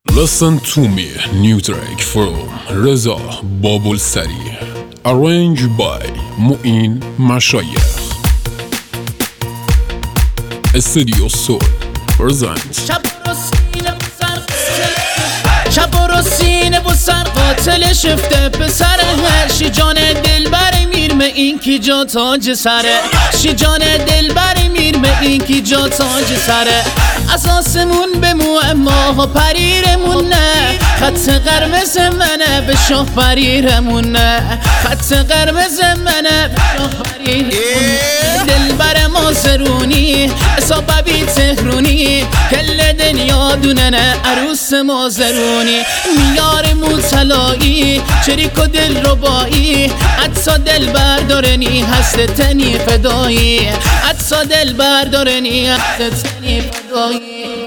Listen to me, new track from Reza Babulsari, arranged by Mu'in Mashayekh. Studio Soul presents. شب و رسینه و سر قاتل شفته پسر شی جان دل بر میرمه این کی جا تاج سره شی جان دل بر میرمه این کی جا تاج سره اساسمون به معما پریرمون نه خط قرمز منه به شاه پریرمون نه خط قرمز منه به شاه پریرمون دل بر ما زرونی حسابی تهرونی کل دنیا دوننه عروس ما زرونی میار موتلایی چریک و دل ربایی حتی دل بردارنی هست تنی فدایی حتی دل بردارنی هست تنی فدایی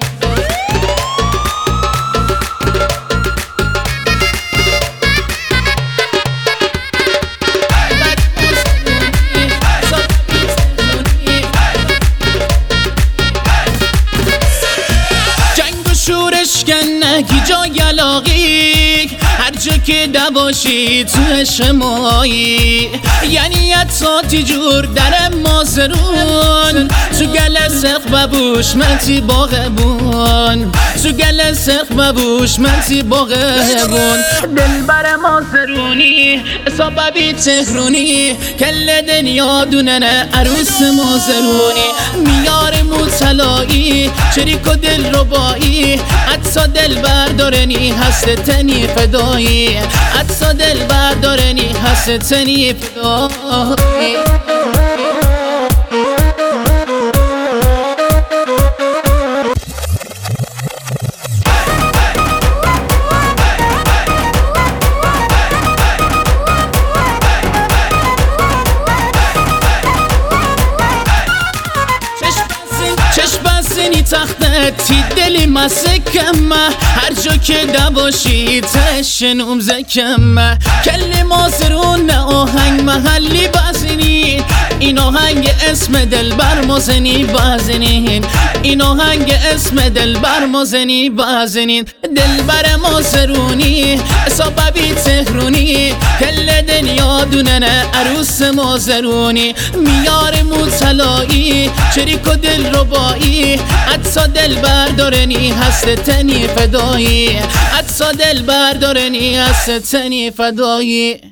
شورش کنه کی جا یلاقی هر جا که دواشی تو شمایی یعنی اتساتی جور در مازرون تو گل سرخ ببوش منتی باغبون تو گل سرخ ببوش منتی باغبون دل بر مازرونی حسابی تهرونی کل دنیا دوننه عروس مازرونی میار موتلایی چریک و دل ربایی حتی دل بردارنی هست تنی فدایی حتی دل بردارنی هست تنی فدایی چشم تختی دلی مسکم هر جا که دواشی تشنوم زکم کل مازرون آهنگ محلی بزنین این آهنگ اسم دل بر مازنی بزنین این آهنگ اسم دل بر مازنی بزنین دل بر مازرونی حسابی تهرونی کل دنیا دوننه عروس مازرونی میار موتلایی چریک و دل ربایی حتی دل بردارنی هست تنی فدایی حتی دل بردارنی هست تنی فدایی